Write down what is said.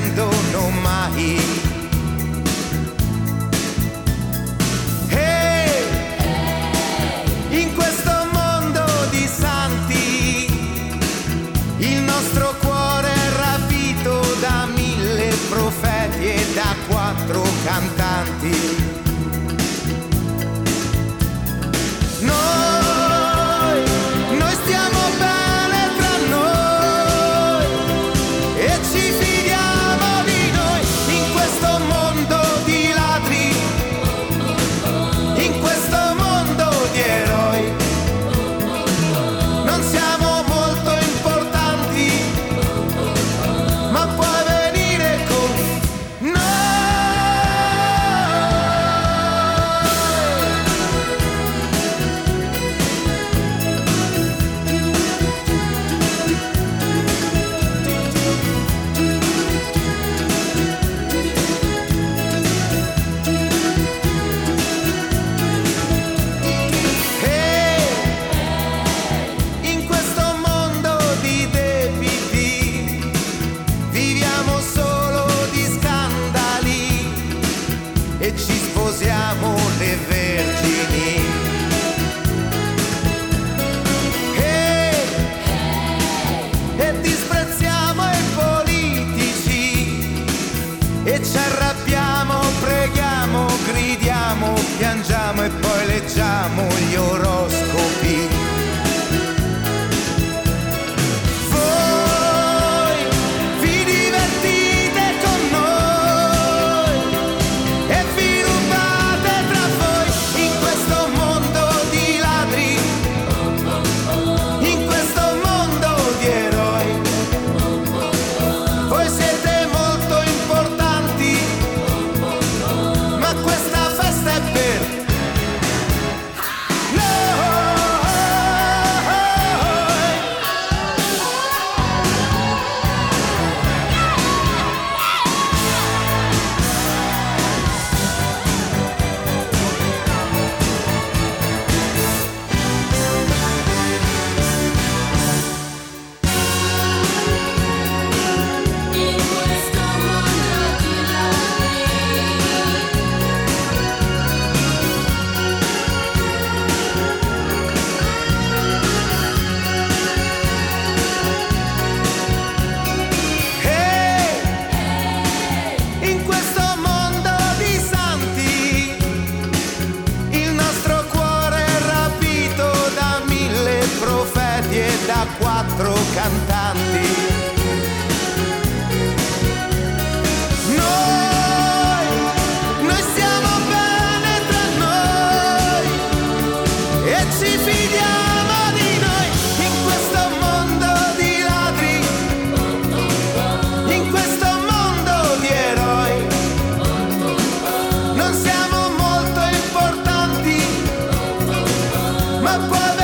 rendono mai. In questo mondo di santi il nostro cuore è rapito da 1000 profeti e da 4 cantanti. Noi stiamo bene tra noi e ci fidiamo di noi in questo mondo di ladri, in questo mondo di eroi. Non siamo molto importanti, ma puoi venire con noi. In questo mondo di debiti viviamo solo di scandali e ci sposiamo le vergini. E disprezziamo i politici e ci arrabbiamo, preghiamo, gridiamo, piangiamo e poi leggiamo gli oroscopi. Voi vi divertite con noi e vi rubate tra voi in questo mondo di ladri, in questo mondo di eroi. Voi siete molto importanti, ma questa festa è per noi. In questo mondo di In questo mondo di santi il nostro cuore è rapito da 1000 profeti e da 4 cantanti. Noi stiamo bene tra noi e ci fidiamo di noi in questo mondo di ladri, in questo mondo di eroi. Non siamo molto importanti, ma poi